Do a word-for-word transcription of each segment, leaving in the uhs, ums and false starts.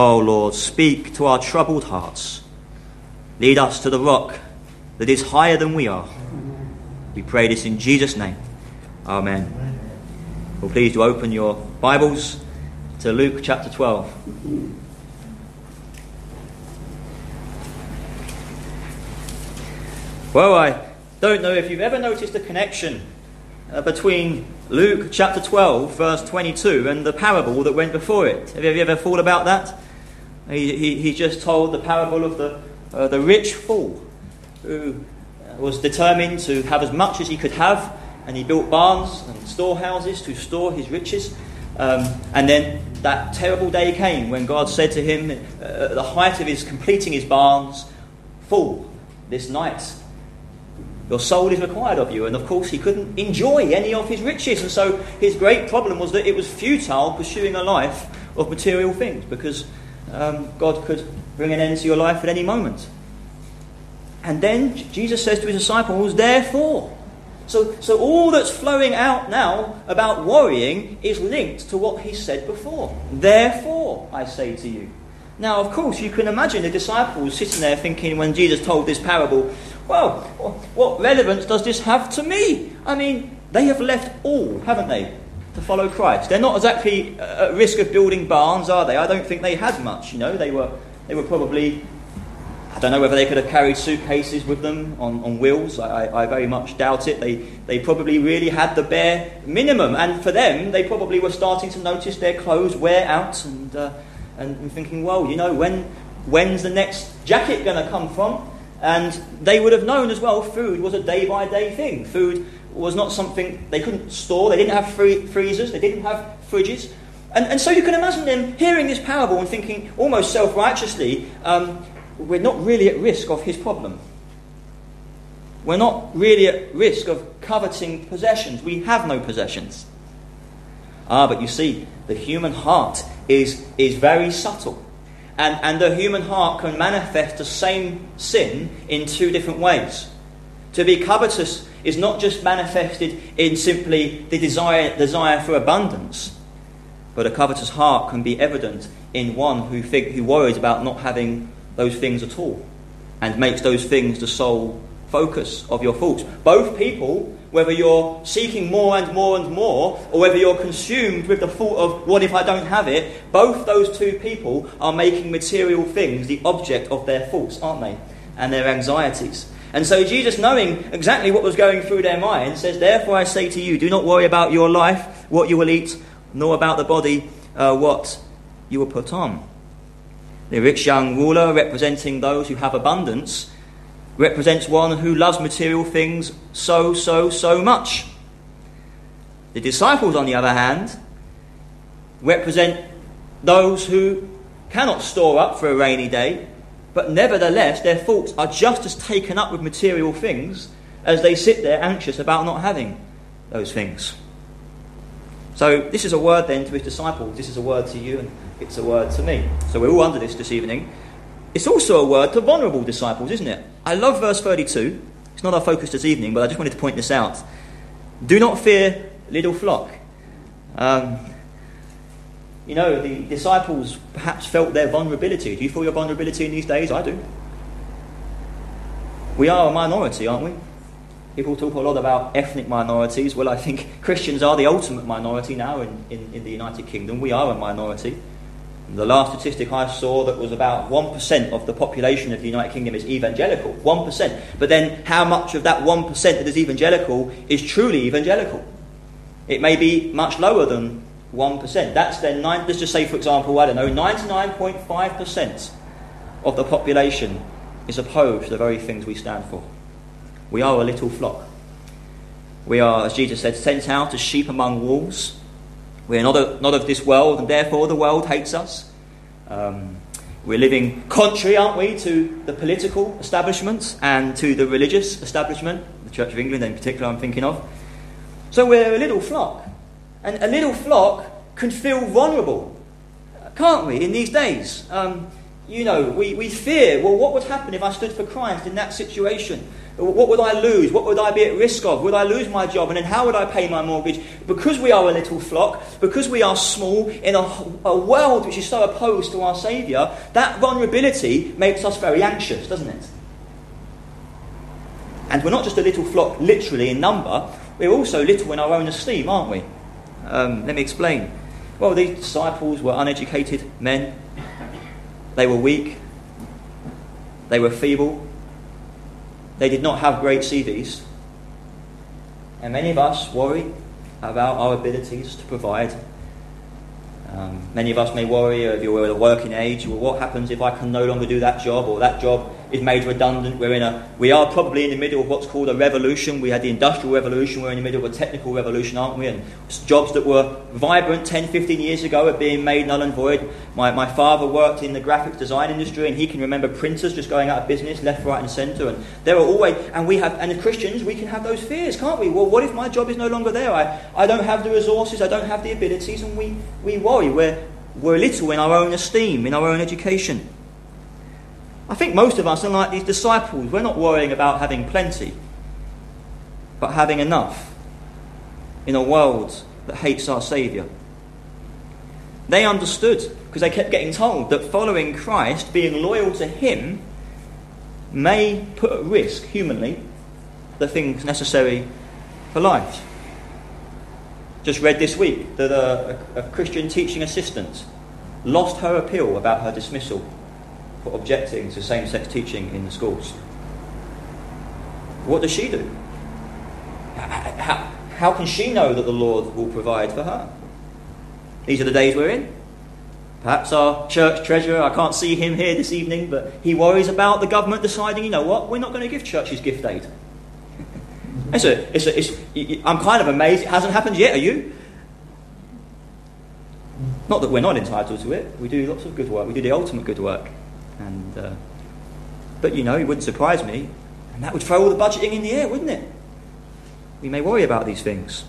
O Lord, speak to our troubled hearts. Lead us to the rock that is higher than we are. We pray this in Jesus' name. Amen. Well, please do open your Bibles to Luke chapter twelve. Well, I don't know if you've ever noticed a connection uh, between Luke chapter twelve, verse twenty-two, and the parable that went before it. Have you ever thought about that? He, he, he just told the parable of the, uh, the rich fool who was determined to have as much as he could have, and he built barns and storehouses to store his riches. Um, and then that terrible day came when God said to him, uh, at the height of his completing his barns, "Fool, this night your soul is required of you." And of course he couldn't enjoy any of his riches, and so his great problem was that it was futile pursuing a life of material things, because um, God could bring an end to your life at any moment. And then Jesus says to his disciples, "Therefore." So, so all that's flowing out now about worrying is linked to what he said before. "Therefore, I say to you." Now, of course, you can imagine the disciples sitting there thinking, when Jesus told this parable, well, what relevance does this have to me? I mean, they have left all, haven't they, to follow Christ. They're not exactly at risk of building barns, are they? I don't think they had much, you know. They were they were probably, I don't know whether they could have carried suitcases with them on, on wheels. I, I very much doubt it. They, they probably really had the bare minimum. And for them, they probably were starting to notice their clothes wear out and uh, and thinking, well, you know, when when's the next jacket going to come from? And they would have known as well, food was a day-by-day thing. Food was not something they couldn't store. They didn't have free freezers. They didn't have fridges. And, and so you can imagine them hearing this parable and thinking, almost self-righteously, um, we're not really at risk of his problem. We're not really at risk of coveting possessions. We have no possessions. Ah, but you see, the human heart is, is very subtle. And, and the human heart can manifest the same sin in two different ways. To be covetous is not just manifested in simply the desire, desire for abundance, but a covetous heart can be evident in one who, think, who worries about not having those things at all, and makes those things the sole focus of your thoughts. Both people, whether you're seeking more and more and more, or whether you're consumed with the thought of, what if I don't have it, both those two people are making material things the object of their thoughts, aren't they? And their anxieties. And so Jesus, knowing exactly what was going through their minds, says, "Therefore I say to you, do not worry about your life, what you will eat, nor about the body, uh, what you will put on." The rich young ruler, representing those who have abundance, represents one who loves material things so, so, so much. The disciples, on the other hand, represent those who cannot store up for a rainy day, but nevertheless their thoughts are just as taken up with material things as they sit there anxious about not having those things. So this is a word then to his disciples. This is a word to you, and it's a word to me. So we're all under this this evening. It's also a word to vulnerable disciples, isn't it? I love verse thirty-two. It's not our focus this evening, but I just wanted to point this out. "Do not fear, little flock." Um, you know, the disciples perhaps felt their vulnerability. Do you feel your vulnerability in these days? I do. We are a minority, aren't we? People talk a lot about ethnic minorities. Well, I think Christians are the ultimate minority now in, in, in the United Kingdom. We are a minority. The last statistic I saw that was about one percent of the population of the United Kingdom is evangelical. one percent. But then how much of that one percent that is evangelical is truly evangelical? It may be much lower than one percent. That's then, nine, let's just say, for example, I don't know, ninety-nine point five percent of the population is opposed to the very things we stand for. We are a little flock. We are, as Jesus said, sent out as sheep among wolves. We are not, a, not of this world, and therefore the world hates us. Um, we're living contrary, aren't we, to the political establishment and to the religious establishment, the Church of England in particular I'm thinking of. So we're a little flock. And a little flock can feel vulnerable, can't we, in these days? Um, you know, we, we fear, well, what would happen if I stood for Christ in that situation? What would I lose? What would I be at risk of? Would I lose my job? And then how would I pay my mortgage? Because we are a little flock, because we are small in a, a world which is so opposed to our Saviour, that vulnerability makes us very anxious, doesn't it? And we're not just a little flock literally in number, we're also little in our own esteem, aren't we? Um, let me explain. Well, these disciples were uneducated men. They were weak. They were feeble. They did not have great C Vs. And many of us worry about our abilities to provide. Um, many of us may worry if you're at a working age, well, what happens if I can no longer do that job, or that job is made redundant? We're in a, we are probably in the middle of what's called a revolution. We had the Industrial Revolution, we're in the middle of a technical revolution, aren't we? And jobs that were vibrant ten, fifteen years ago are being made null and void. My, my father worked in the graphics design industry, and he can remember printers just going out of business, left, right and centre. And there are always, and we have, and as Christians, we can have those fears, can't we? Well, what if my job is no longer there? I, I don't have the resources, I don't have the abilities, and we, we worry. We're, we're little in our own esteem, in our own education. I think most of us are like these disciples. We're not worrying about having plenty, but having enough in a world that hates our Saviour. They understood, because they kept getting told that following Christ, being loyal to Him, may put at risk, humanly, the things necessary for life. Just read this week that a, a, a Christian teaching assistant lost her appeal about her dismissal for objecting to same-sex teaching in the schools. What does she do? How, how can she know that the Lord will provide for her? These are the days we're in. Perhaps our church treasurer, I can't see him here this evening, but he worries about the government deciding, you know what, we're not going to give churches gift aid. It's a, it's a, it's, I'm kind of amazed it hasn't happened yet, are you? Not that we're not entitled to it. We do lots of good work. We do the ultimate good work. And, uh, but, you know, it wouldn't surprise me. And that would throw all the budgeting in the air, wouldn't it? We may worry about these things.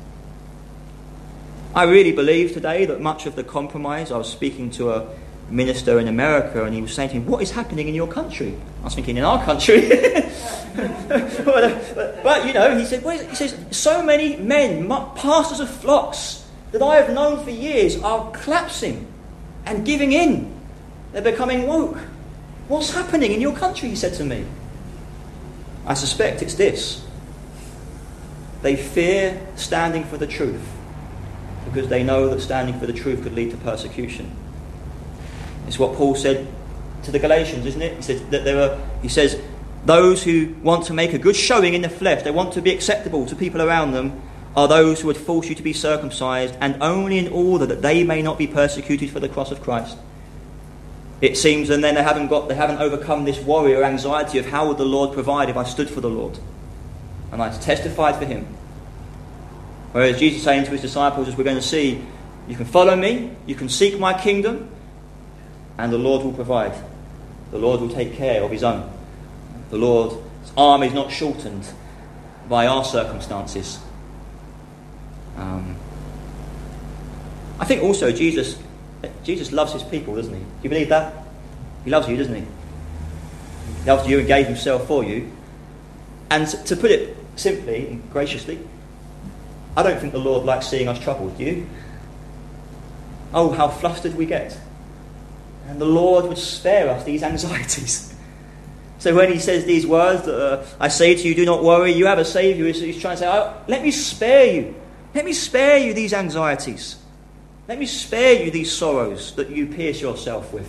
I really believe today that much of the compromise, I was speaking to a minister in America and he was saying to me, what is happening in your country? I was thinking, in our country? but, but, but, you know, he said, well, he says, so many men, pastors of flocks that I have known for years are collapsing and giving in. They're becoming woke. What's happening in your country, he said to me. I suspect it's this. They fear standing for the truth because they know that standing for the truth could lead to persecution. It's what Paul said to the Galatians, isn't it? He says that there are, he says, those who want to make a good showing in the flesh, they want to be acceptable to people around them, are those who would force you to be circumcised, and only in order that they may not be persecuted for the cross of Christ. It seems, and then they haven't got, they haven't overcome this worry or anxiety of how would the Lord provide if I stood for the Lord and I testified for Him. Whereas Jesus is saying to His disciples, as we're going to see, you can follow me, you can seek my kingdom, and the Lord will provide. The Lord will take care of His own. The Lord's arm is not shortened by our circumstances. Um, I think also Jesus Jesus loves His people, doesn't He? Do you believe that? He loves you, doesn't He? He loves you and gave Himself for you. And to put it simply and graciously, I don't think the Lord likes seeing us troubled, do you? Oh, how flustered we get. And the Lord would spare us these anxieties. So when He says these words, that, uh, I say to you, do not worry, you have a Saviour, He's trying to say, oh, let me spare you. Let me spare you these anxieties. Let me spare you these sorrows that you pierce yourself with.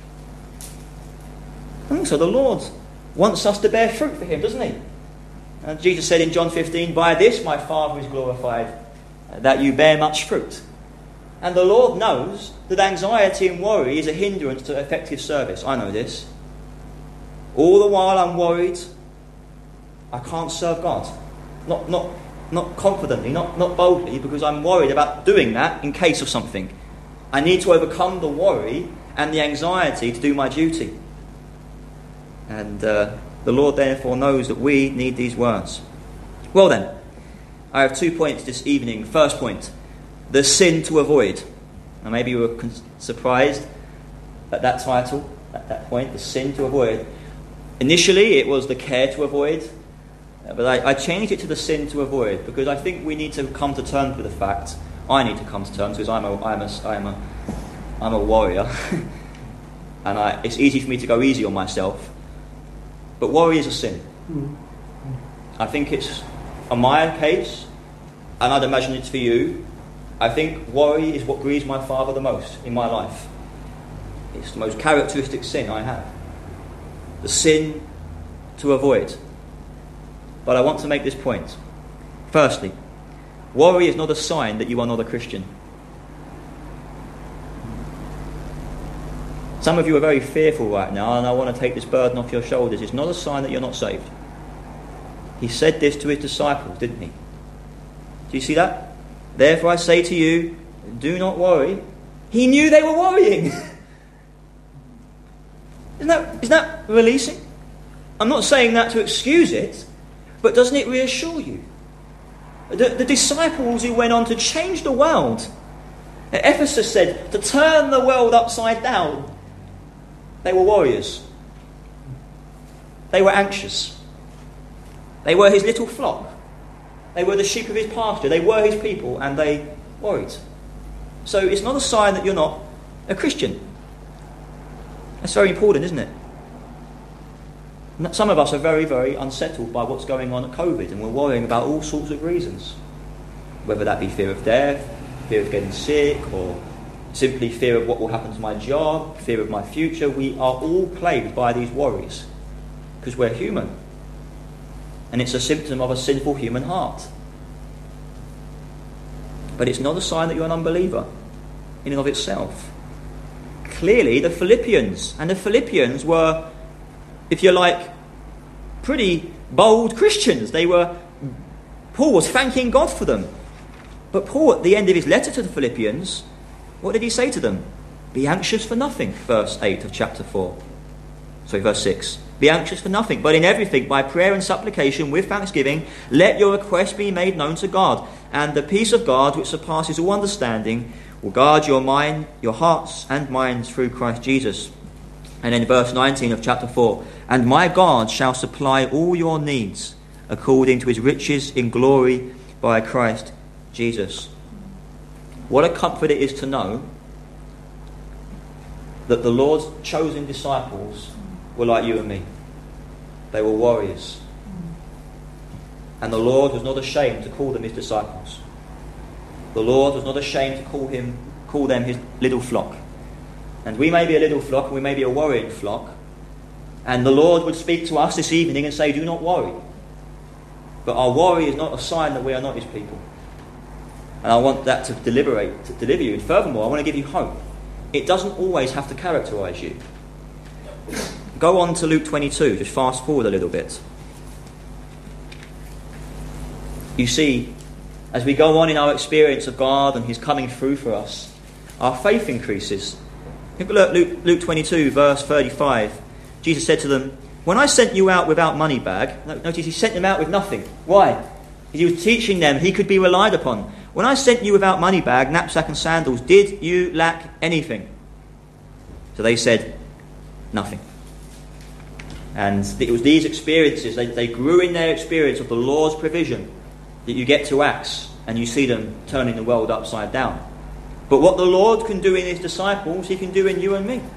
And so the Lord wants us to bear fruit for Him, doesn't He? And Jesus said in John fifteen, by this my Father is glorified, that you bear much fruit. And the Lord knows that anxiety and worry is a hindrance to effective service. I know this. All the while I'm worried, I can't serve God. Not, not, not confidently, not, not boldly, because I'm worried about doing that in case of something. I need to overcome the worry and the anxiety to do my duty. And uh, the Lord therefore knows that we need these words. Well then, I have two points this evening. First point, the sin to avoid. Now maybe you were con- surprised at that title, at that point, the sin to avoid. Initially it was the care to avoid. But I, I changed it to the sin to avoid, because I think we need to come to terms with the fact, I need to come to terms, because I'm a, I'm a, I'm a, I'm a warrior, and I, it's easy for me to go easy on myself, but worry is a sin. Mm. I think it's, on my case, and I'd imagine it's for you, I think worry is what grieves my Father the most in my life. It's the most characteristic sin I have. The sin to avoid. But I want to make this point. Firstly, worry is not a sign that you are not a Christian. Some of you are very fearful right now, and I want to take this burden off your shoulders. It's not a sign that you're not saved. He said this to his disciples, didn't he? Do you see that? Therefore I say to you, do not worry. He knew they were worrying. Isn't that, isn't that releasing? I'm not saying that to excuse it, but doesn't it reassure you? The, the disciples who went on to change the world. Ephesus said to turn the world upside down. They were warriors. They were anxious. They were his little flock. They were the sheep of his pasture. They were his people, and they worried. So it's not a sign that you're not a Christian. That's very important, isn't it? Some of us are very, very unsettled by what's going on at COVID, and we're worrying about all sorts of reasons. Whether that be fear of death, fear of getting sick, or simply fear of what will happen to my job, fear of my future. We are all plagued by these worries because we're human. And it's a symptom of a sinful human heart. But it's not a sign that you're an unbeliever in and of itself. Clearly, the Philippians, and the Philippians were, if you like, pretty bold Christians. They were, Paul was thanking God for them. But Paul, at the end of his letter to the Philippians, what did he say to them? Be anxious for nothing, verse eight of chapter four. Sorry, verse six. Be anxious for nothing, but in everything, by prayer and supplication, with thanksgiving, let your requests be made known to God. And the peace of God, which surpasses all understanding, will guard your mind, your hearts and minds through Christ Jesus. And then verse nineteen of chapter four. And my God shall supply all your needs according to his riches in glory by Christ Jesus. What a comfort it is to know that the Lord's chosen disciples were like you and me. They were warriors. And the Lord was not ashamed to call them his disciples. The Lord was not ashamed to call him, call them his little flock. And we may be a little flock, and we may be a worrying flock. And the Lord would speak to us this evening and say, do not worry. But our worry is not a sign that we are not his people. And I want that to deliberate, to deliver you. And furthermore, I want to give you hope. It doesn't always have to characterise you. Go on to Luke twenty-two, just fast forward a little bit. You see, as we go on in our experience of God and his coming through for us, our faith increases. Look, Luke, Luke twenty-two, verse thirty-five. Jesus said to them, when I sent you out without money bag, notice he sent them out with nothing. Why? Because he was teaching them he could be relied upon. When I sent you without money bag, knapsack and sandals, did you lack anything? So they said, nothing. And it was these experiences, they, they grew in their experience of the Lord's provision, that you get to Acts and you see them turning the world upside down. But what the Lord can do in his disciples, he can do in you and me.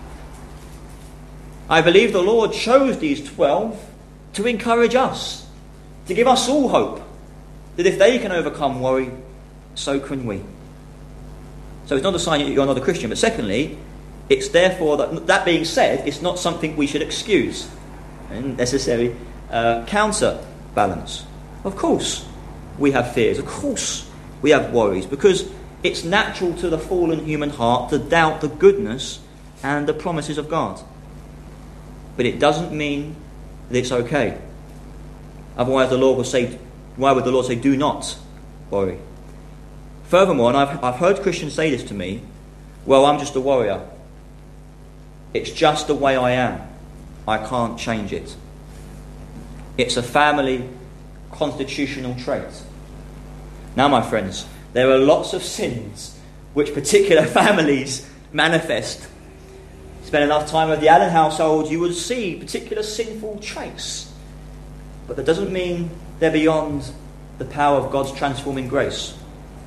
I believe the Lord chose these twelve to encourage us, to give us all hope, that if they can overcome worry, so can we. So it's not a sign that you're not a Christian. But secondly, it's therefore, that, that being said, it's not something we should excuse and necessarily uh, counterbalance. Of course, we have fears. Of course, we have worries, because it's natural to the fallen human heart to doubt the goodness and the promises of God. But it doesn't mean that it's okay. Otherwise, the Lord will say, why would the Lord say, do not worry? Furthermore, and I've, I've heard Christians say this to me, well, I'm just a warrior. It's just the way I am. I can't change it. It's a family constitutional trait. Now, my friends, there are lots of sins which particular families manifest. Spend enough time with the Allen household, you would see particular sinful traits. But that doesn't mean they're beyond the power of God's transforming grace.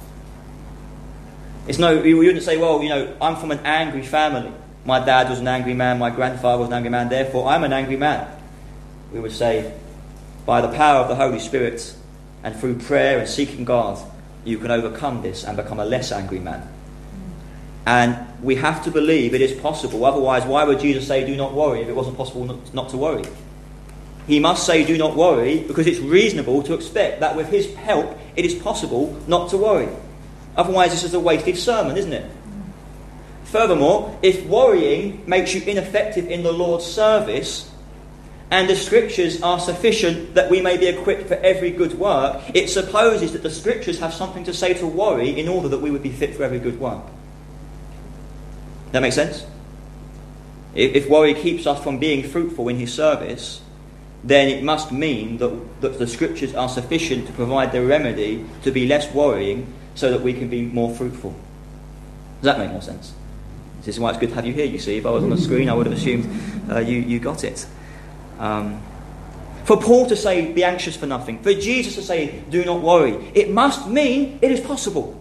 It's no, we wouldn't say, well, you know, I'm from an angry family. My dad was an angry man, my grandfather was an angry man, therefore I'm an angry man. We would say, by the power of the Holy Spirit and through prayer and seeking God, you can overcome this and become a less angry man. And we have to believe it is possible. Otherwise, why would Jesus say, do not worry, if it wasn't possible not, not to worry? He must say, do not worry, because it's reasonable to expect that with his help, it is possible not to worry. Otherwise, this is a wasted sermon, isn't it? Furthermore, if worrying makes you ineffective in the Lord's service, and the Scriptures are sufficient that we may be equipped for every good work, it supposes that the Scriptures have something to say to worry in order that we would be fit for every good work. That makes sense? If worry keeps us from being fruitful in his service, then it must mean that, that the Scriptures are sufficient to provide the remedy to be less worrying so that we can be more fruitful. Does that make more sense? This is why it's good to have you here, you see. If I was on the screen, I would have assumed uh, you, you got it. Um, for Paul to say, be anxious for nothing, for Jesus to say, do not worry, it must mean it is possible.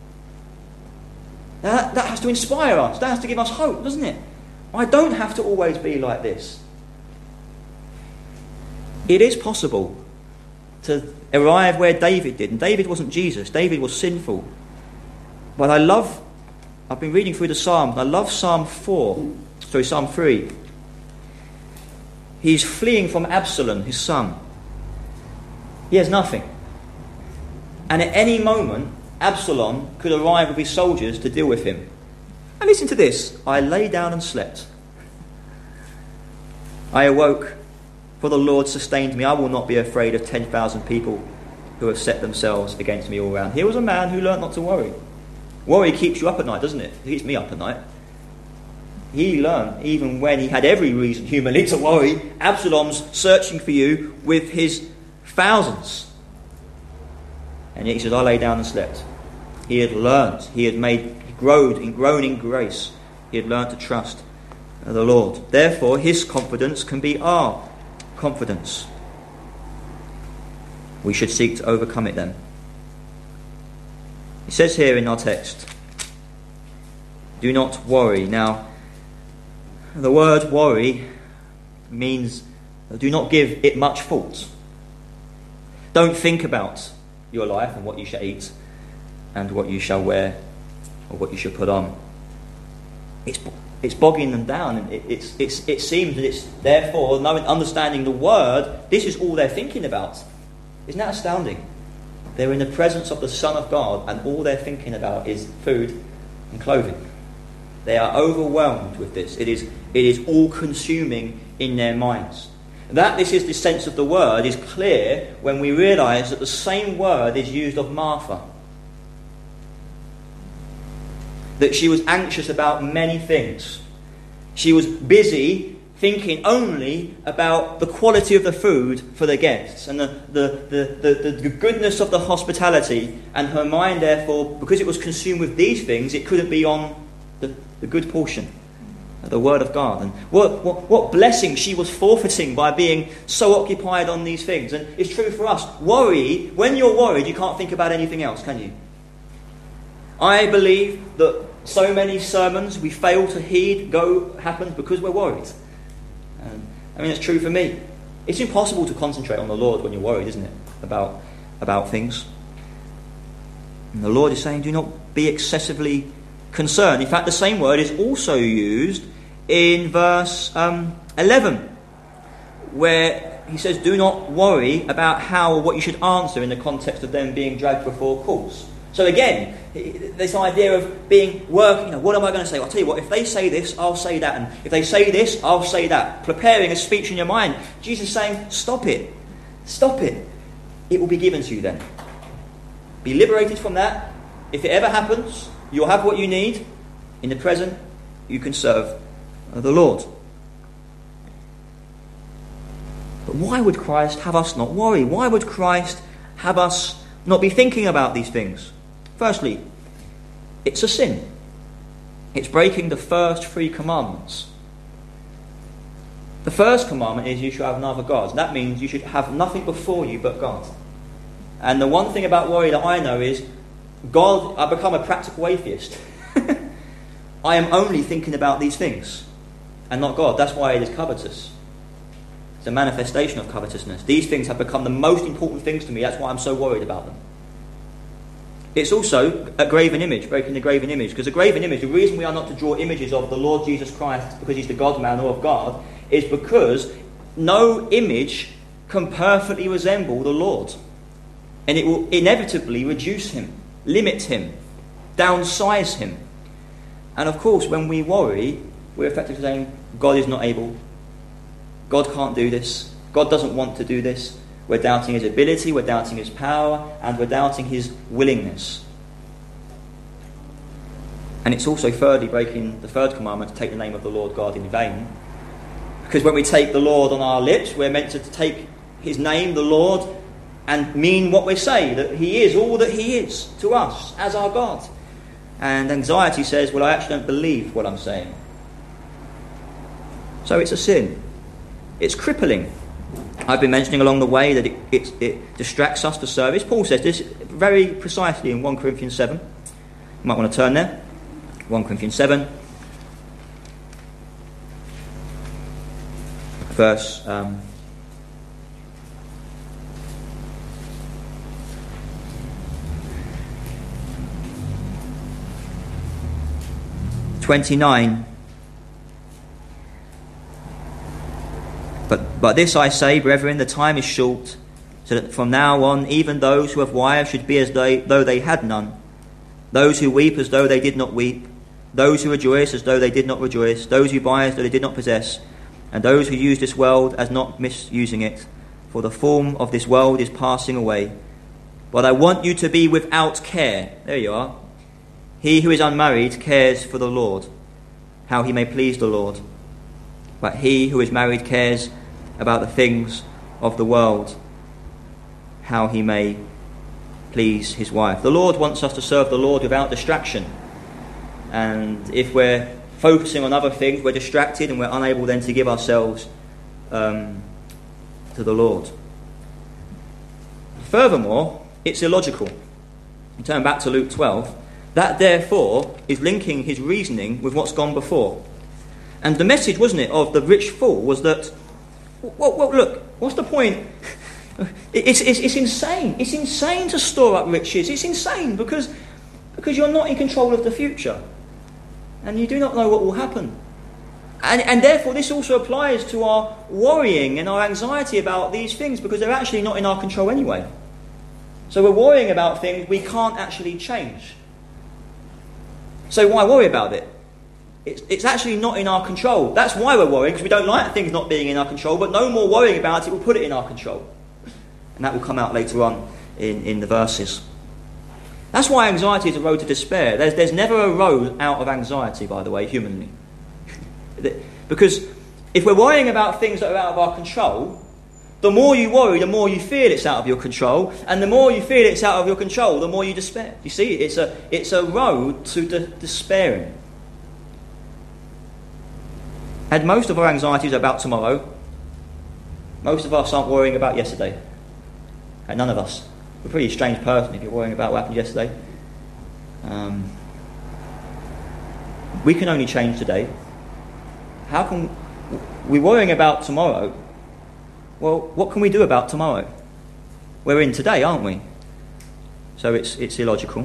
Now that, that has to inspire us. That has to give us hope, doesn't it? I don't have to always be like this. It is possible to arrive where David did. And David wasn't Jesus. David was sinful. But I love, I've been reading through the Psalms. I love Psalm four. Sorry, Psalm three. He's fleeing from Absalom, his son. He has nothing. And at any moment, Absalom could arrive with his soldiers to deal with him. And listen to this. I lay down and slept. I awoke, for the Lord sustained me. I will not be afraid of ten thousand people who have set themselves against me all round. Here was a man who learnt not to worry. Worry keeps you up at night, doesn't it? It keeps me up at night. He learned, even when he had every reason humanly to worry, Absalom's searching for you with his thousands. And yet he says, I lay down and slept. He had learned, he had made, grown in, grown in grace. He had learned to trust the Lord. Therefore, his confidence can be our confidence. We should seek to overcome it then. It says here in our text, do not worry. Now, the word worry means do not give it much thought. Don't think about your life and what you shall eat and what you shall wear or what you shall put on. It's it's bogging them down, and it, it's it's it seems that it's therefore, knowing, understanding the word, this is all they're thinking about. Isn't that astounding? They're in the presence of the Son of God, and all they're thinking about is food and clothing. They are overwhelmed with this. It is it is all consuming in their minds. That this is the sense of the word is clear when we realise that the same word is used of Martha. That she was anxious about many things. She was busy thinking only about the quality of the food for the guests and the, the, the, the, the goodness of the hospitality, and her mind therefore, because it was consumed with these things, it couldn't be on the, the good portion, the word of God. And what, what, what blessing she was forfeiting by being so occupied on these things. And it's true for us. Worry, when you're worried, you can't think about anything else, can you? I believe that so many sermons we fail to heed go happen because we're worried. Um, I mean, it's true for me. It's impossible to concentrate on the Lord when you're worried, isn't it? About, about things. And the Lord is saying, do not be excessively concerned. In fact, the same word is also used in verse um, eleven, where he says, do not worry about how or what you should answer in the context of them being dragged before courts. So again, this idea of being working, you know, what am I going to say? I'll tell you what, if they say this, I'll say that. And if they say this, I'll say that. Preparing a speech in your mind. Jesus is saying, stop it. Stop it. It will be given to you then. Be liberated from that. If it ever happens, you'll have what you need. In the present, you can serve the Lord. But why would Christ have us not worry? Why would Christ have us not be thinking about these things? Firstly, it's a sin. It's breaking the first three commandments. The first commandment is you shall have no other gods. That means you should have nothing before you but God. And the one thing about worry that I know is God, I become a practical atheist. I am only thinking about these things and not God. That's why it is covetous. It's a manifestation of covetousness. These things have become the most important things to me. That's why I'm so worried about them. It's also a graven image, breaking the graven image. Because a graven image, the reason we are not to draw images of the Lord Jesus Christ because he's the God-man or of God, is because no image can perfectly resemble the Lord. And it will inevitably reduce him, limit him, downsize him. And of course, when we worry, we're effectively saying, God is not able. God can't do this. God doesn't want to do this. We're doubting his ability, we're doubting his power, and we're doubting his willingness. And it's also thirdly breaking the third commandment to take the name of the Lord God in vain. Because when we take the Lord on our lips, we're meant to take his name, the Lord, and mean what we say, that he is all that he is to us as our God. And anxiety says, well, I actually don't believe what I'm saying. So it's a sin. It's crippling. I've been mentioning along the way that it, it, it distracts us to service. Paul says this very precisely in First Corinthians seven. You might want to turn there. First Corinthians seven. Verse um, twenty-nine. But, but this I say, brethren, the time is short, so that from now on even those who have wives should be as they, though they had none, those who weep as though they did not weep, those who rejoice as though they did not rejoice, those who buy as though they did not possess, and those who use this world as not misusing it, for the form of this world is passing away. But I want you to be without care. There you are. He who is unmarried cares for the Lord, how he may please the Lord. But he who is married cares about the things of the world, how he may please his wife. The Lord wants us to serve the Lord without distraction. And if we're focusing on other things, we're distracted and we're unable then to give ourselves um, to the Lord. Furthermore, it's illogical. You turn back to Luke twelve. That therefore is linking his reasoning with what's gone before. And the message, wasn't it, of the rich fool was that, well, well look, what's the point? It's, it's, it's insane. It's insane to store up riches. It's insane because, because you're not in control of the future. And you do not know what will happen. And, and therefore this also applies to our worrying and our anxiety about these things because they're actually not in our control anyway. So we're worrying about things we can't actually change. So why worry about it? It's, it's actually not in our control. That's why we're worrying, because we don't like things not being in our control, but no more worrying about it will put it in our control. And that will come out later on in, in the verses. That's why anxiety is a road to despair. There's, there's never a road out of anxiety, by the way, humanly. Because if we're worrying about things that are out of our control, the more you worry, the more you feel it's out of your control, and the more you feel it's out of your control, the more you despair. You see, it's a, it's a road to de- despairing. And most of our anxieties are about tomorrow. Most of us aren't worrying about yesterday. And none of us. We're a pretty strange person if you're worrying about what happened yesterday. Um, we can only change today. How can we're worrying about tomorrow? Well, what can we do about tomorrow? We're in today, aren't we? So it's it's illogical.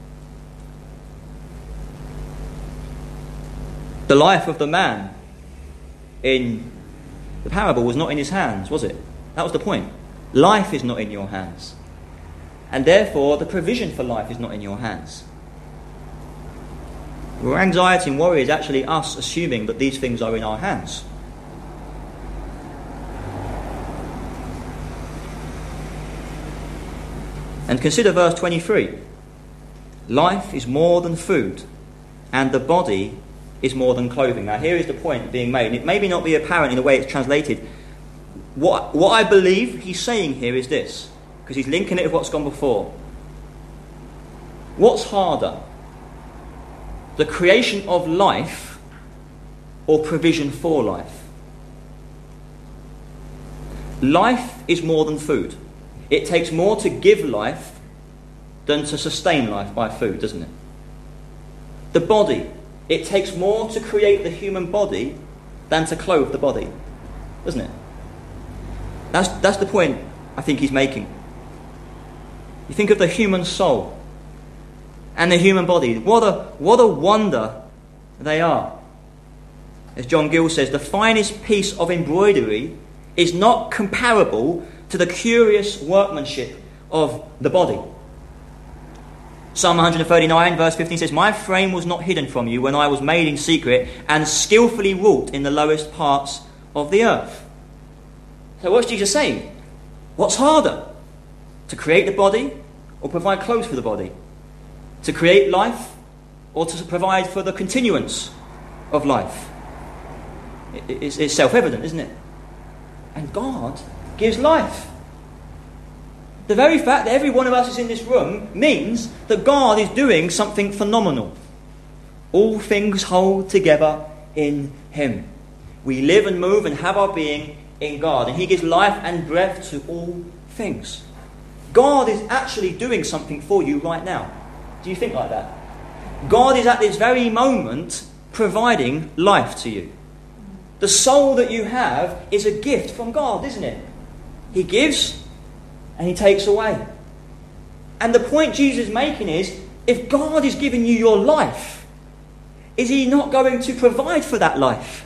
The life of the man in the parable was not in his hands, was it? That was the point. Life is not in your hands. And therefore, the provision for life is not in your hands. Well, anxiety and worry is actually us assuming that these things are in our hands. And consider verse twenty-three. Life is more than food, and the body is more than clothing. Now here is the point being made, and it may not be apparent in the way it's translated. What, what I believe he's saying here is this, because he's linking it with what's gone before. What's harder? The creation of life or provision for life? life is more than food. It takes more to give life than to sustain life by food, doesn't it? The body, it takes more to create the human body than to clothe the body, doesn't it? That's, that's the point I think he's making. You think of the human soul and the human body. What a, what a wonder they are. As John Gill says, the finest piece of embroidery is not comparable to the curious workmanship of the body. Psalm one thirty-nine verse fifteen says, "My frame was not hidden from you when I was made in secret and skillfully wrought in the lowest parts of the earth." So what's Jesus saying? What's harder? To create the body or provide clothes for the body? To create life or to provide for the continuance of life? It's, it's self-evident, isn't it? And God gives life. The very fact that every one of us is in this room means that God is doing something phenomenal. All things hold together in Him. We live and move and have our being in God, and He gives life and breath to all things. God is actually doing something for you right now. Do you think like that? God is at this very moment providing life to you. The soul that you have is a gift from God, isn't it? He gives and He takes away. And the point Jesus is making is, if God is giving you your life, is He not going to provide for that life?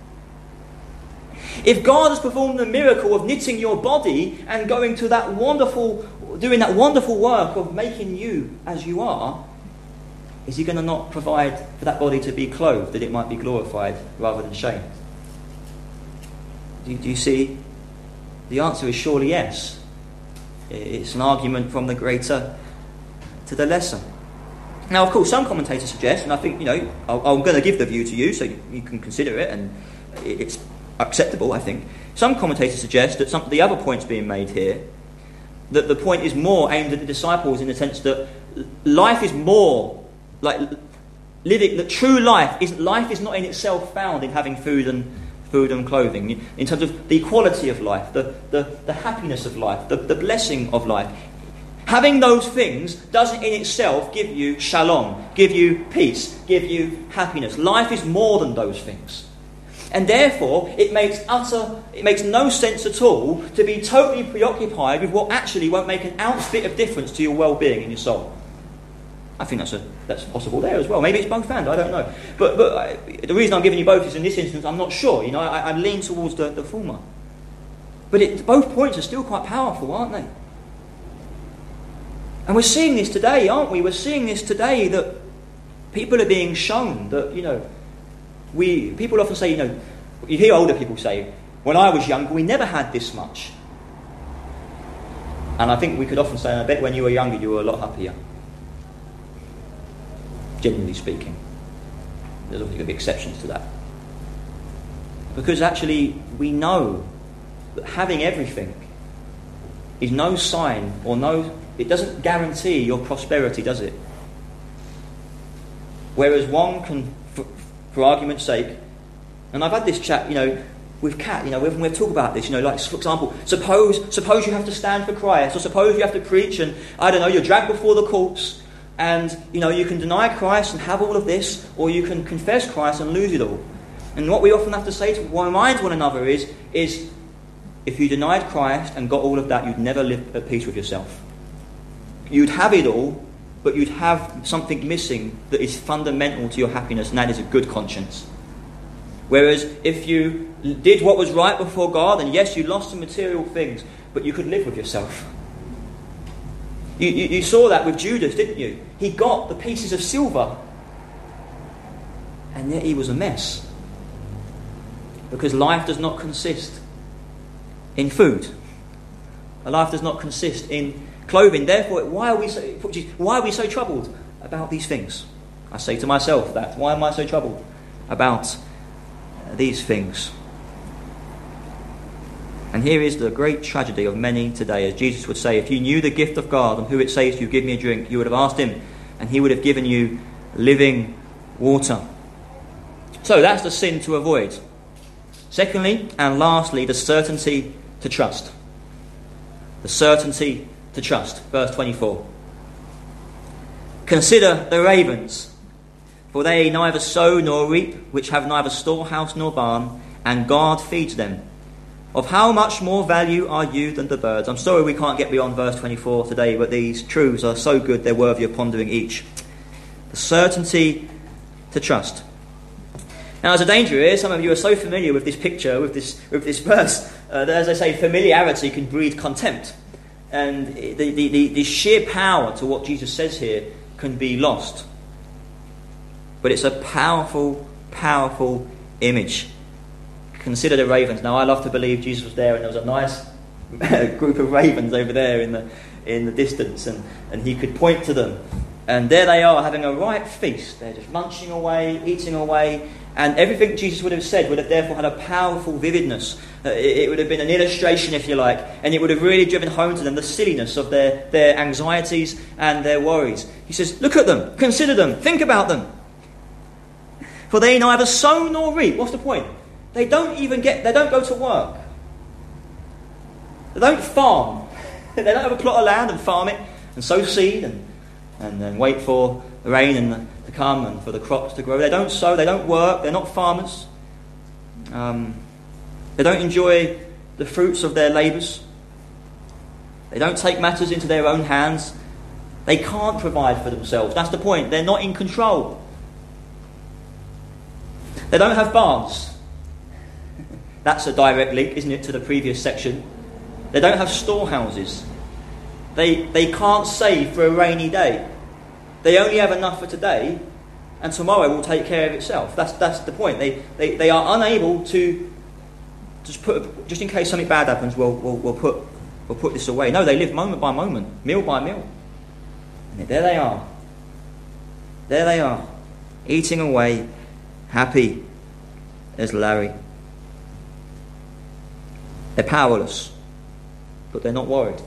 If God has performed the miracle of knitting your body and going to that wonderful, doing that wonderful work of making you as you are, is He going to not provide for that body to be clothed, that it might be glorified rather than shamed? Do you, do you see? The answer is surely yes. It's an argument from the greater to the lesser. Now, of course, some commentators suggest, and I think, you know, I'm going to give the view to you so you can consider it, and it's acceptable, I think. Some commentators suggest that some of the other points being made here, that the point is more aimed at the disciples in the sense that life is more like living. That true life is life is not in itself found in having food and food and clothing. In terms of the equality of life, the the, the happiness of life, the, the blessing of life. Having those things doesn't in itself give you shalom, give you peace, give you happiness. Life is more than those things. And therefore, it makes utter, it makes no sense at all to be totally preoccupied with what actually won't make an ounce bit of difference to your well-being in your soul. I think that's a, that's possible there as well. Maybe it's both and, I don't know. But but I, the reason I'm giving you both is in this instance, I'm not sure. You know, I, I lean towards the, the former. But it, both points are still quite powerful, aren't they? And we're seeing this today, aren't we? We're seeing this today that people are being shown that, you know, we people often say, you know, you hear older people say, when I was younger, we never had this much. And I think we could often say, I bet when you were younger, you were a lot happier. Generally speaking. There's obviously going to be exceptions to that. Because actually, we know that having everything is no sign or no... It doesn't guarantee your prosperity, does it? Whereas one can, for, for argument's sake, and I've had this chat, you know, with Kat, you know, when we've talked about this, you know, like, for example, suppose suppose you have to stand for Christ, or suppose you have to preach, and, I don't know, you're dragged before the courts, and, you know, you can deny Christ and have all of this, or you can confess Christ and lose it all. And what we often have to say to remind one another is, is, if you denied Christ and got all of that, you'd never live at peace with yourself. You'd have it all, but you'd have something missing that is fundamental to your happiness, and that is a good conscience. Whereas if you did what was right before God, and yes, you lost some material things, but you could live with yourself. You, you, you saw that with Judas, didn't you? He got the pieces of silver, and yet he was a mess. Because life does not consist in food. Life does not consist in clothing. Therefore, why are we so why are we so troubled about these things? I say to myself that. Why am I so troubled about these things? And here is the great tragedy of many today, as Jesus would say, if you knew the gift of God and who it says to you, give me a drink, you would have asked him, and he would have given you living water. So that's the sin to avoid. Secondly, and lastly, the certainty to trust. The certainty to trust. Verse twenty-four. Consider the ravens, for they neither sow nor reap, which have neither storehouse nor barn, and God feeds them. Of how much more value are you than the birds? I'm sorry we can't get beyond verse twenty-four today, but these truths are so good they're worthy of pondering each. The certainty to trust. Now, as a danger is, some of you are so familiar with this picture, with this with this verse, uh, that, as I say, familiarity can breed contempt. And the, the, the, the sheer power to what Jesus says here can be lost. But it's a powerful, powerful image. Consider the ravens. Now, I love to believe Jesus was there and there was a nice group of ravens over there in the in the distance, and, and he could point to them. And there they are, having a right feast. They're just munching away, eating away, and everything Jesus would have said would have therefore had a powerful vividness. Uh, it, it would have been an illustration, if you like, and it would have really driven home to them the silliness of their, their anxieties and their worries. He says, look at them, consider them, think about them. For they neither sow nor reap. What's the point? They don't even get, they don't go to work. They don't farm. They don't have a plot of land and farm it and sow seed and, and then wait for the rain and to come and for the crops to grow. They don't sow, they don't work, they're not farmers. Um, they don't enjoy the fruits of their labours. They don't take matters into their own hands. They can't provide for themselves. That's the point. They're not in control. They don't have barns. That's a direct link, isn't it, to the previous section. They don't have storehouses. They, they can't save for a rainy day. They only have enough for today, and tomorrow will take care of itself. That's that's the point. They they, they are unable to just put just in case something bad happens. We'll we'll, we'll put we'll put this away. No, they live moment by moment, meal by meal. And there they are. There they are, eating away, happy as Larry. They're powerless, but they're not worried.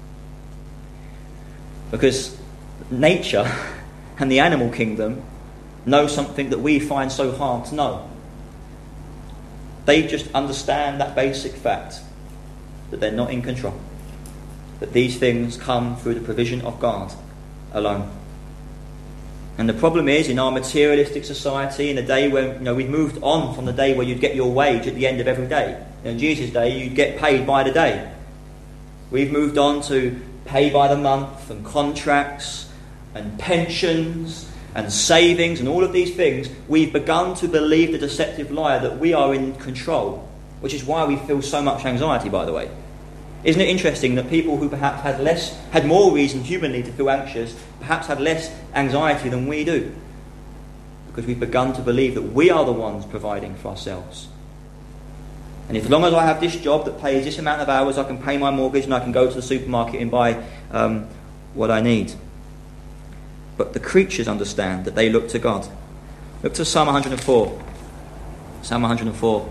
Because nature and the animal kingdom know something that we find so hard to know. They just understand that basic fact that they're not in control. That these things come through the provision of God alone. And the problem is, in our materialistic society, in a day when you know we've moved on from the day where you'd get your wage at the end of every day. In Jesus' day, you'd get paid by the day. We've moved on to pay by the month and contracts and pensions and savings and all of these things. We've begun to believe the deceptive lie that we are in control, which is why we feel so much anxiety, by the way. Isn't it interesting that people who perhaps had less, had more reason humanly to feel anxious, perhaps had less anxiety than we do? Because we've begun to believe that we are the ones providing for ourselves. And as long as I have this job that pays this amount of hours, I can pay my mortgage and I can go to the supermarket and buy um, what I need. But the creatures understand that they look to God. Look to Psalm one hundred four. Psalm one hundred four.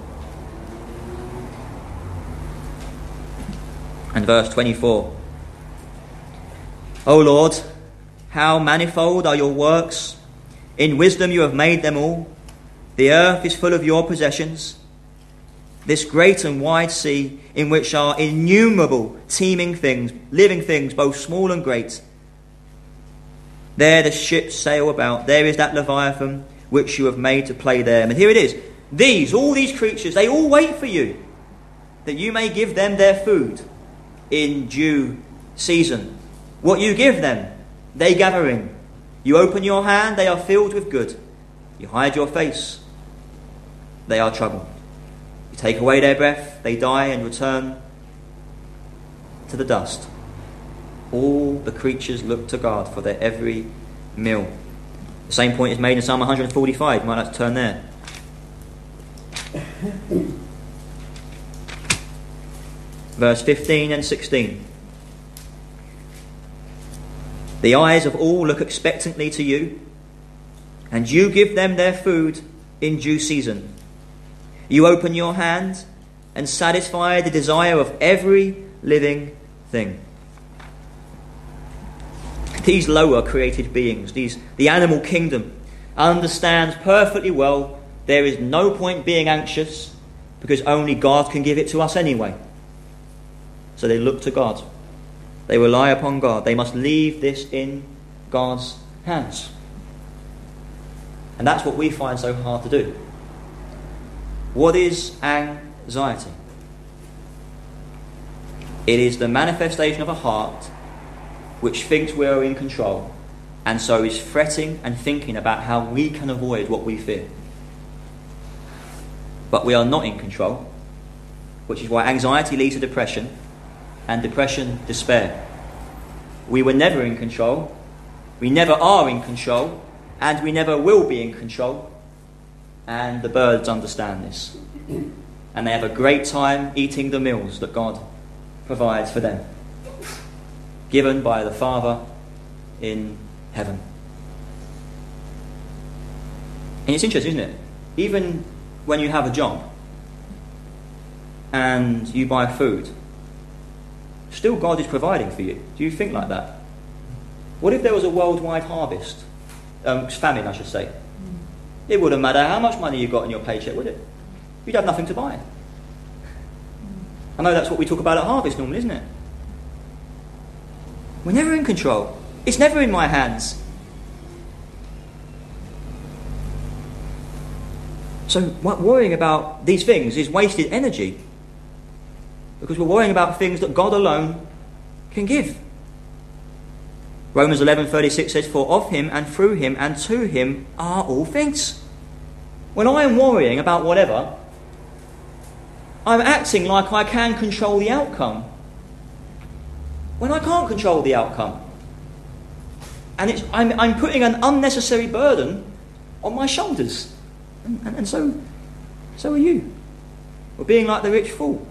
And verse twenty-four. O Lord, how manifold are your works. In wisdom you have made them all. The earth is full of your possessions. This great and wide sea, in which are innumerable teeming things, living things, both small and great. There the ships sail about. There is that Leviathan, which you have made to play there. And here it is. These, all these creatures, they all wait for you, that you may give them their food in due season. What you give them, they gather in. You open your hand, they are filled with good. You hide your face, they are troubled. You take away their breath, they die and return to the dust. All the creatures look to God for their every meal. The same point is made in Psalm one hundred forty-five. You might like to turn there. Verse fifteen and sixteen. The eyes of all look expectantly to you, and you give them their food in due season. You open your hand and satisfy the desire of every living thing. These lower created beings, these the animal kingdom, understands perfectly well there is no point being anxious because only God can give it to us anyway. So they look to God. They rely upon God. They must leave this in God's hands. And that's what we find so hard to do. What is anxiety? It is the manifestation of a heart which thinks we are in control, and so is fretting and thinking about how we can avoid what we fear. But we are not in control, which is why anxiety leads to depression, and depression, despair. We were never in control, we never are in control, and we never will be in control. And the birds understand this. And they have a great time eating the meals that God provides for them, given by the Father in heaven. And it's interesting, isn't it? Even when you have a job and you buy food, still God is providing for you. Do you think like that? What if there was a worldwide harvest? Um, famine, I should say. It wouldn't matter how much money you got in your paycheck, would it? You'd have nothing to buy. I know that's what we talk about at harvest normally, isn't it? We're never in control. It's never in my hands. So what, worrying about these things is wasted energy, because we're worrying about things that God alone can give. Romans eleven thirty-six says, "For of him and through him and to him are all things." When I am worrying about whatever, I'm acting like I can control the outcome, when I can't control the outcome. And it's, I'm, I'm putting an unnecessary burden on my shoulders. And, and, and so, so are you. We're being like the rich fool.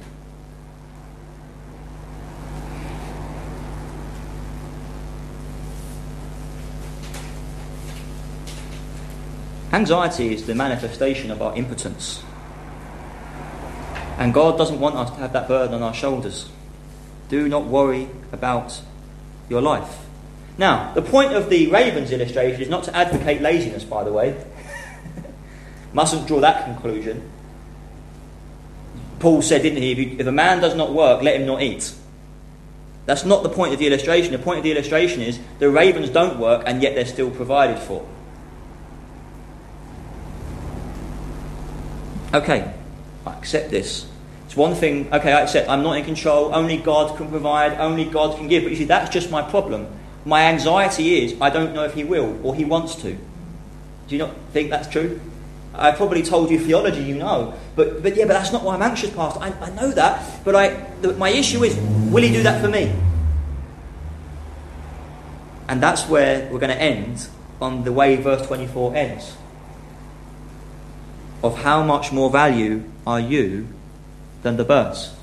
Anxiety is the manifestation of our impotence. And God doesn't want us to have that burden on our shoulders. Do not worry about your life. Now, the point of the ravens illustration is not to advocate laziness, by the way. Mustn't draw that conclusion. Paul said, didn't he, if, you, if a man does not work, let him not eat. That's not the point of the illustration. The point of the illustration is the ravens don't work, and yet they're still provided for. Okay, I accept this. It's one thing, okay, I accept I'm not in control, only God can provide, only God can give. But you see, that's just my problem. My anxiety is, I don't know if he will or he wants to. Do you not think that's true? I probably told you theology, you know. But but yeah, but that's not why I'm anxious, Pastor. I, I know that. But I the, my issue is, will he do that for me? And that's where we're going to end on the way verse twenty-four ends. Of how much more value are you than the birds?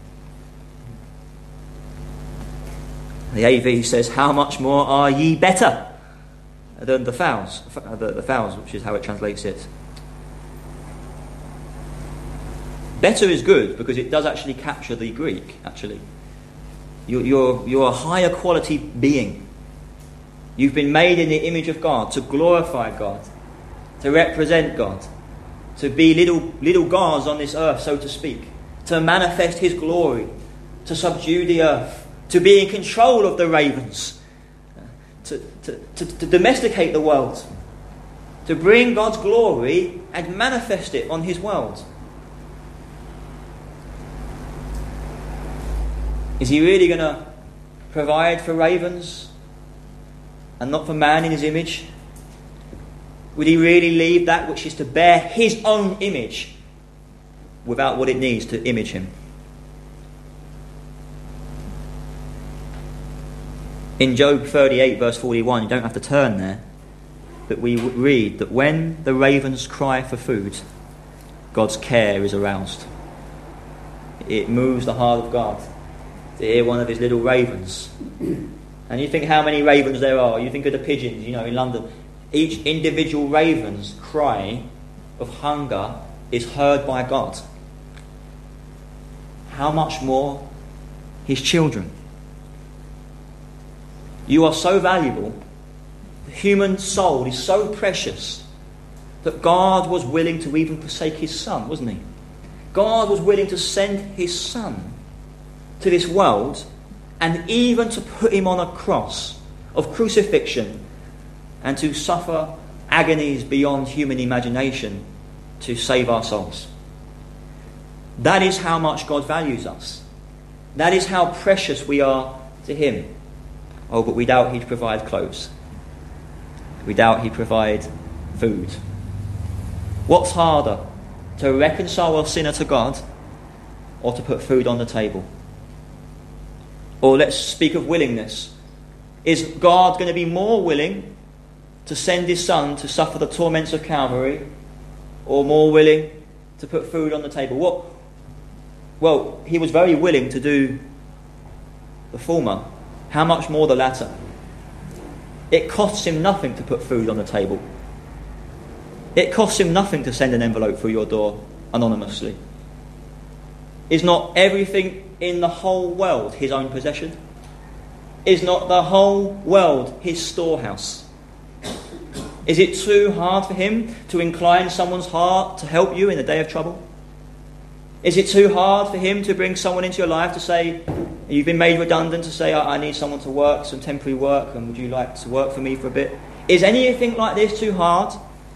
The A V says, how much more are ye better than the fowls? The, the fowls, which is how it translates it. Better is good because it does actually capture the Greek, actually. You're, you're, you're a higher quality being. You've been made in the image of God to glorify God, to represent God, to be little little gods on this earth, so to speak, to manifest his glory, to subdue the earth, to be in control of the ravens, to, to, to, to domesticate the world, to bring God's glory and manifest it on his world. Is he really going to provide for ravens and not for man in his image? Would he really leave that which is to bear his own image without what it needs to image him? In Job thirty-eight verse forty-one, you don't have to turn there, but we read that when the ravens cry for food, God's care is aroused. It moves the heart of God to hear one of his little ravens. And you think how many ravens there are. You think of the pigeons, you know, in London. Each individual raven's cry of hunger is heard by God. How much more his children? You are so valuable. The human soul is so precious that God was willing to even forsake his son, wasn't he? God was willing to send his son to this world, and even to put him on a cross of crucifixion and to suffer agonies beyond human imagination to save our souls. That is how much God values us. That is how precious we are to him. Oh, but we doubt he'd provide clothes. We doubt he'd provide food. What's harder, to reconcile a sinner to God or to put food on the table? Or let's speak of willingness. Is God going to be more willing to send his son to suffer the torments of Calvary, or more willing to put food on the table? What? Well, he was very willing to do the former. How much more the latter? It costs him nothing to put food on the table. It costs him nothing to send an envelope through your door anonymously. Is not everything in the whole world his own possession? Is not the whole world his storehouse? Is it too hard for him to incline someone's heart to help you in the day of trouble? Is it too hard for him to bring someone into your life to say, you've been made redundant, to say, I need someone to work, some temporary work, and would you like to work for me for a bit? Is anything like this too hard?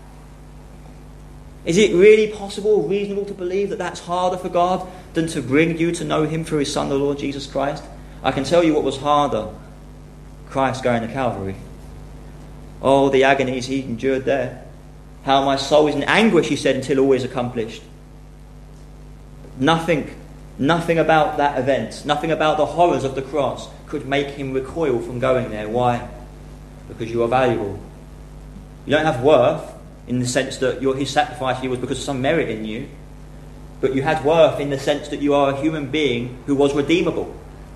Is it really possible, reasonable to believe that that's harder for God than to bring you to know him through his Son, the Lord Jesus Christ? I can tell you what was harder. Christ going to Calvary. Oh, the agonies he endured there. How my soul is in anguish, he said, until all is accomplished. Nothing, nothing about that event, nothing about the horrors of the cross could make him recoil from going there. Why? Because you are valuable. You don't have worth in the sense that your, his sacrifice to you was because of some merit in you, but you had worth in the sense that you are a human being who was redeemable.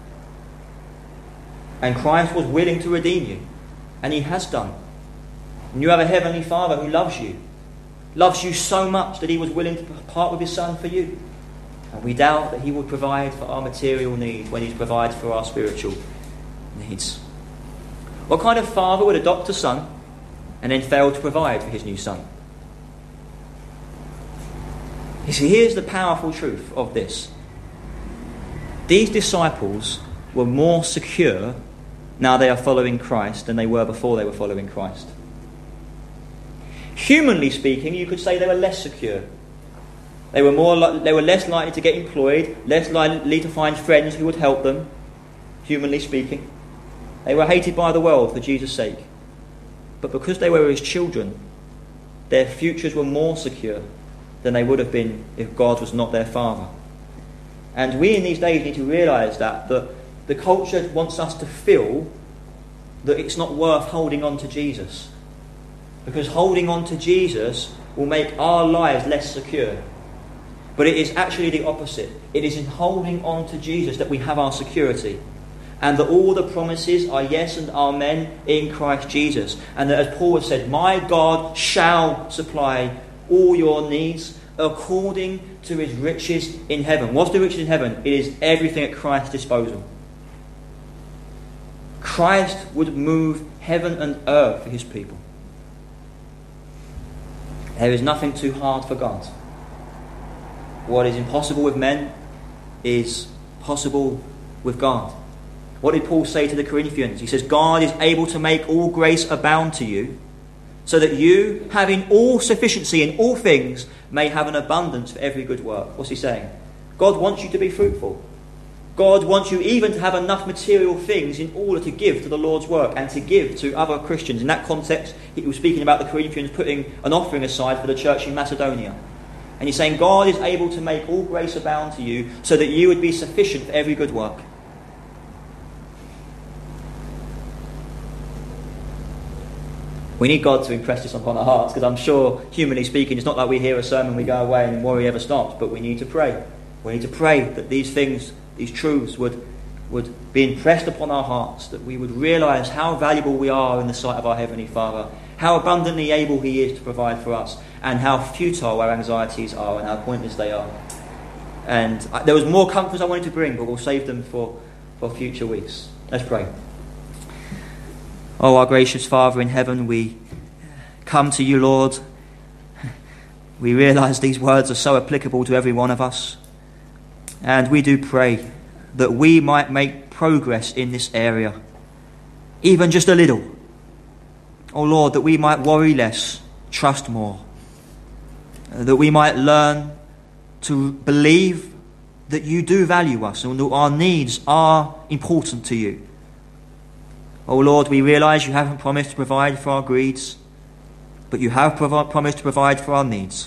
And Christ was willing to redeem you, and he has done. And you have a heavenly Father who loves you, loves you so much that he was willing to part with his Son for you. And we doubt that he will provide for our material needs when he provides for our spiritual needs. What kind of father would adopt a son and then fail to provide for his new son? You see, here's the powerful truth of this. These disciples were more secure now they are following Christ than they were before they were following Christ. Humanly speaking, you could say they were less secure. They were more li- they were less likely to get employed, less likely to find friends who would help them, humanly speaking. They were hated by the world for Jesus' sake. But because they were his children, their futures were more secure than they would have been if God was not their father. And we in these days need to realise that, that the culture wants us to feel that it's not worth holding on to Jesus. Because holding on to Jesus will make our lives less secure. But it is actually the opposite. It is in holding on to Jesus that we have our security. And that all the promises are yes and amen in Christ Jesus. And that, as Paul has said, my God shall supply all your needs according to his riches in heaven. What's the riches in heaven? It is everything at Christ's disposal. Christ would move heaven and earth for his people. There is nothing too hard for God. What is impossible with men is possible with God. What did Paul say to the Corinthians? He says, God is able to make all grace abound to you, so that you, having all sufficiency in all things, may have an abundance for every good work. What's he saying? God wants you to be fruitful. God wants you even to have enough material things in order to give to the Lord's work and to give to other Christians. In that context, he was speaking about the Corinthians putting an offering aside for the church in Macedonia. And he's saying God is able to make all grace abound to you so that you would be sufficient for every good work. We need God to impress this upon our hearts, because I'm sure, humanly speaking, it's not like we hear a sermon, we go away and worry ever stops, but we need to pray. We need to pray that these things, these truths would, would be impressed upon our hearts, that we would realise how valuable we are in the sight of our Heavenly Father, how abundantly able he is to provide for us, and how futile our anxieties are and how pointless they are. And I, there was more comforts I wanted to bring, but we'll save them for, for future weeks. Let's pray. Oh, our gracious Father in heaven, we come to you, Lord. We realise these words are so applicable to every one of us. And we do pray that we might make progress in this area, even just a little. Oh Lord, that we might worry less, trust more, that we might learn to believe that you do value us and that our needs are important to you. Oh Lord, we realise you haven't promised to provide for our greeds, but you have prov- promised to provide for our needs.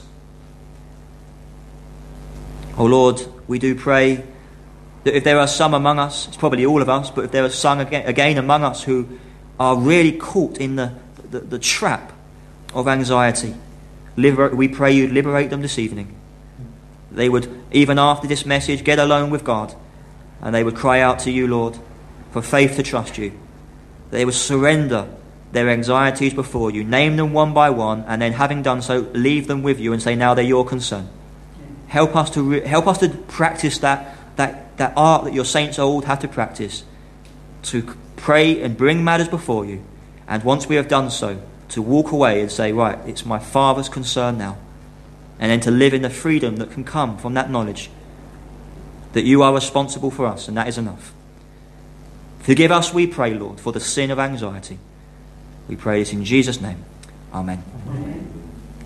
Oh Lord, we do pray that if there are some among us, it's probably all of us, but if there are some again, again among us who are really caught in the, the, the trap of anxiety, liber- we pray you'd liberate them this evening. They would, even after this message, get alone with God, and they would cry out to you, Lord, for faith to trust you. They would surrender their anxieties before you, name them one by one, and then having done so, leave them with you and say, now they're your concern. Help us to re- help us to practice that, that, that art that your saints of old had to practice, to pray and bring matters before you, and once we have done so, to walk away and say, right, it's my Father's concern now, and then to live in the freedom that can come from that knowledge that you are responsible for us, and that is enough. Forgive us, we pray, Lord, for the sin of anxiety. We pray this in Jesus' name. Amen. Amen.